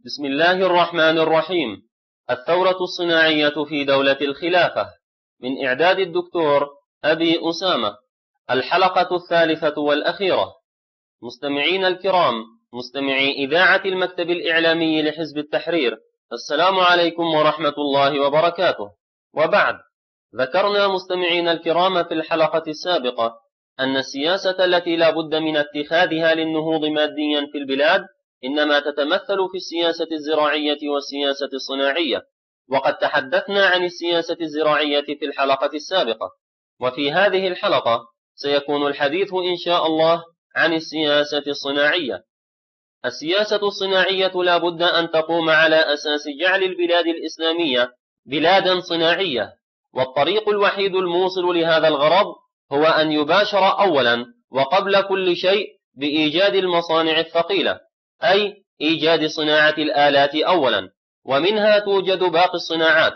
بسم الله الرحمن الرحيم. الثورة الصناعية في دولة الخلافة، من إعداد الدكتور أبي أسامة. الحلقة الثالثة والأخيرة. مستمعين الكرام، مستمعي إذاعة المكتب الإعلامي لحزب التحرير، السلام عليكم ورحمة الله وبركاته. وبعد، ذكرنا مستمعين الكرام في الحلقة السابقة أن السياسة التي لا بد من اتخاذها للنهوض ماديا في البلاد إنما تتمثل في السياسة الزراعية والسياسة الصناعية، وقد تحدثنا عن السياسة الزراعية في الحلقة السابقة، وفي هذه الحلقة سيكون الحديث إن شاء الله عن السياسة الصناعية. السياسة الصناعية لا بد أن تقوم على أساس جعل البلاد الإسلامية بلادا صناعية، والطريق الوحيد الموصل لهذا الغرض هو أن يباشر أولا وقبل كل شيء بإيجاد المصانع الثقيلة، أي إيجاد صناعة الآلات أولا، ومنها توجد باقي الصناعات.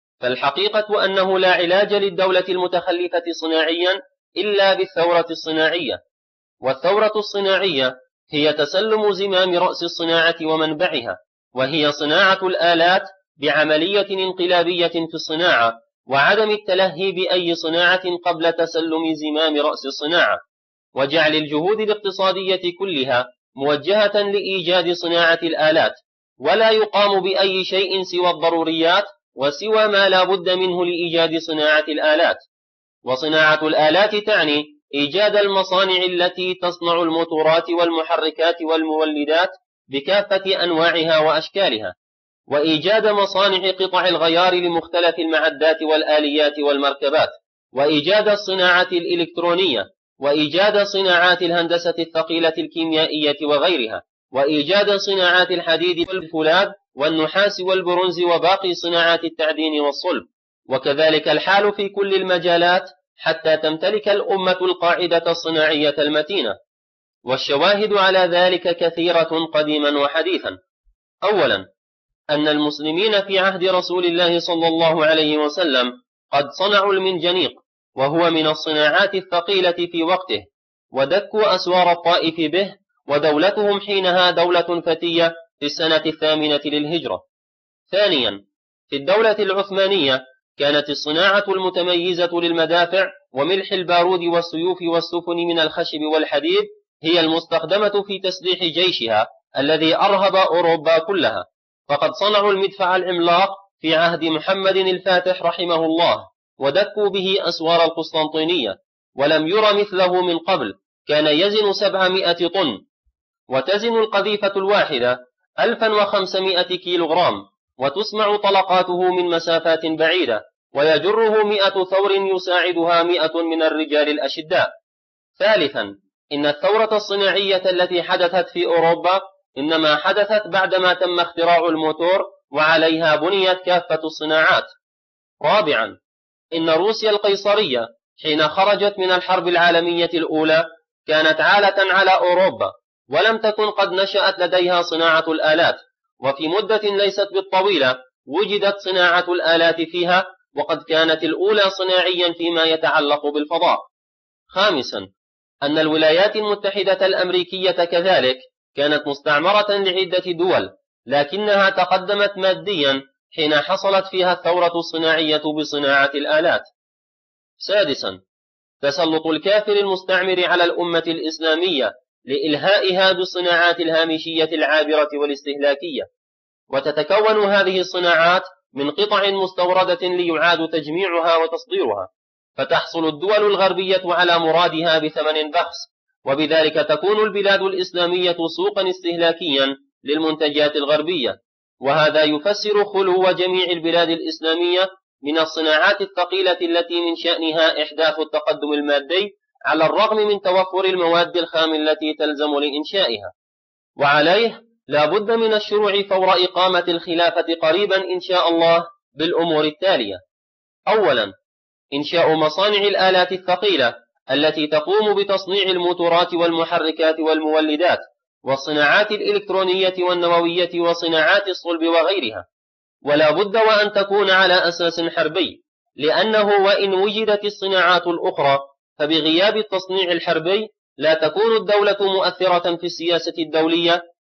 فالحقيقة أنه لا علاج للدولة المتخلفة صناعيا إلا بالثورة الصناعية، والثورة الصناعية هي تسلم زمام رأس الصناعة ومنبعها، وهي صناعة الآلات بعملية انقلابية في الصناعة، وعدم التلهي بأي صناعة قبل تسلم زمام رأس الصناعة، وجعل الجهود الاقتصادية كلها موجهة لإيجاد صناعة الآلات، ولا يقام بأي شيء سوى الضروريات وسوى ما لا بد منه لإيجاد صناعة الآلات. وصناعة الآلات تعني إيجاد المصانع التي تصنع الموتورات والمحركات والمولدات بكافة أنواعها وأشكالها، وإيجاد مصانع قطع الغيار لمختلف المعدات والآليات والمركبات، وإيجاد الصناعة الإلكترونية، وإيجاد صناعات الهندسة الثقيلة الكيميائية وغيرها، وإيجاد صناعات الحديد والفولاذ والنحاس والبرونز وباقي صناعات التعدين والصلب، وكذلك الحال في كل المجالات حتى تمتلك الأمة القاعدة الصناعية المتينة. والشواهد على ذلك كثيرة قديما وحديثا. أولا، أن المسلمين في عهد رسول الله صلى الله عليه وسلم قد صنعوا المنجنيق، وهو من الصناعات الثقيلة في وقته، ودكوا أسوار الطائف به، ودولتهم حينها دولة فتية في السنة 8 للهجرة. ثانيا، في الدولة العثمانية كانت الصناعة المتميزة للمدافع وملح البارود والسيوف والسفن من الخشب والحديد هي المستخدمة في تسليح جيشها الذي أرهب أوروبا كلها، فقد صنعوا المدفع العملاق في عهد محمد الفاتح رحمه الله، ودكوا به أسوار القسطنطينية، ولم ير مثله من قبل، كان يزن 700 طن، وتزن القذيفة الواحدة 1500 كيلوغرام، وتسمع طلقاته من مسافات بعيدة، ويجره 100 ثور يساعدها 100 من الرجال الأشداء. ثالثا، إن الثورة الصناعية التي حدثت في أوروبا إنما حدثت بعدما تم اختراع الموتور، وعليها بنيت كافة الصناعات. رابعا، إن روسيا القيصرية حين خرجت من الحرب العالمية الأولى كانت عالة على أوروبا، ولم تكن قد نشأت لديها صناعة الآلات، وفي مدة ليست بالطويلة وجدت صناعة الآلات فيها، وقد كانت الأولى صناعيا فيما يتعلق بالفضاء. خامسا، أن الولايات المتحدة الأمريكية كذلك كانت مستعمرة لعدة دول، لكنها تقدمت ماديا حين حصلت فيها الثورة الصناعية بصناعة الآلات. سادسا، تسلط الكافر المستعمر على الأمة الإسلامية لإلهائها بالصناعات الهامشية العابرة والاستهلاكية، وتتكون هذه الصناعات من قطع مستوردة ليعاد تجميعها وتصديرها، فتحصل الدول الغربية على مرادها بثمن بخس، وبذلك تكون البلاد الإسلامية سوقا استهلاكيا للمنتجات الغربية، وهذا يفسر خلو جميع البلاد الإسلامية من الصناعات الثقيلة التي من شأنها إحداث التقدم المادي على الرغم من توفر المواد الخام التي تلزم لإنشائها. وعليه لا بد من الشروع فور إقامة الخلافة قريبا إن شاء الله بالأمور التالية. أولا، إنشاء مصانع الآلات الثقيلة التي تقوم بتصنيع الموتورات والمحركات والمولدات والصناعات الإلكترونية والنووية وصناعات الصلب وغيرها، ولا بد وأن تكون على أساس حربي، لأنه وإن وجدت الصناعات الأخرى فبغياب التصنيع الحربي لا تكون الدولة مؤثرة في السياسة الدولية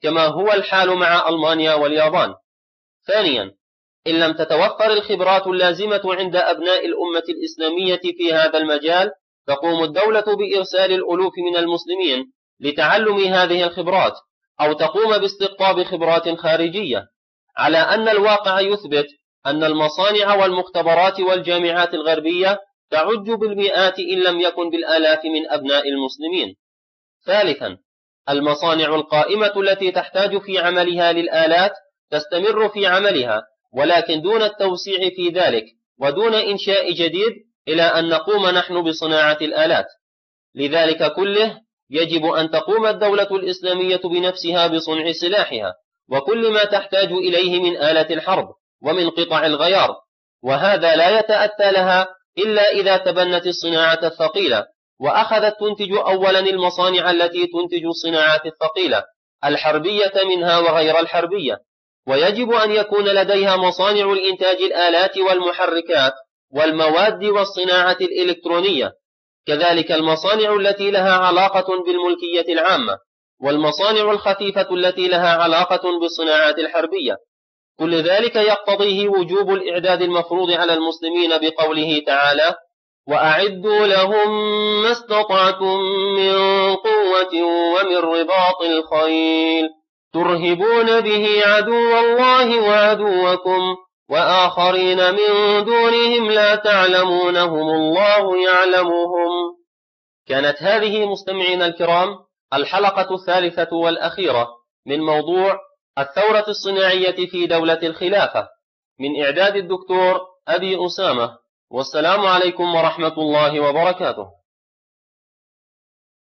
كما هو الحال مع ألمانيا واليابان. ثانيا، إن لم تتوفر الخبرات اللازمة عند أبناء الأمة الإسلامية في هذا المجال، تقوم الدولة بإرسال الألوف من المسلمين لتعلم هذه الخبرات، أو تقوم باستقطاب خبرات خارجية، على أن الواقع يثبت أن المصانع والمختبرات والجامعات الغربية تعج بالمئات إن لم يكن بالآلاف من أبناء المسلمين. ثالثا، المصانع القائمة التي تحتاج في عملها للآلات تستمر في عملها، ولكن دون التوسيع في ذلك ودون إنشاء جديد، إلى أن نقوم نحن بصناعة الآلات. لذلك كله يجب أن تقوم الدولة الإسلامية بنفسها بصنع سلاحها وكل ما تحتاج إليه من آلة الحرب ومن قطع الغيار، وهذا لا يتأتى لها إلا إذا تبنت الصناعة الثقيلة وأخذت تنتج أولا المصانع التي تنتج الصناعات الثقيلة الحربية منها وغير الحربية، ويجب أن يكون لديها مصانع الإنتاج الآلات والمحركات والمواد والصناعة الإلكترونية، كذلك المصانع التي لها علاقة بالملكية العامة، والمصانع الخفيفة التي لها علاقة بالصناعات الحربية. كل ذلك يقتضيه وجوب الإعداد المفروض على المسلمين بقوله تعالى: وأعدوا لهم ما استطعتم من قوة ومن رباط الخيل ترهبون به عدو الله وعدوكم وآخرين من دونهم لا تعلمونهم الله يعلمهم. كانت هذه مستمعينا الكرام الحلقة الثالثة والأخيرة من موضوع الثورة الصناعية في دولة الخلافة، من إعداد الدكتور أبي أسامة. والسلام عليكم ورحمة الله وبركاته.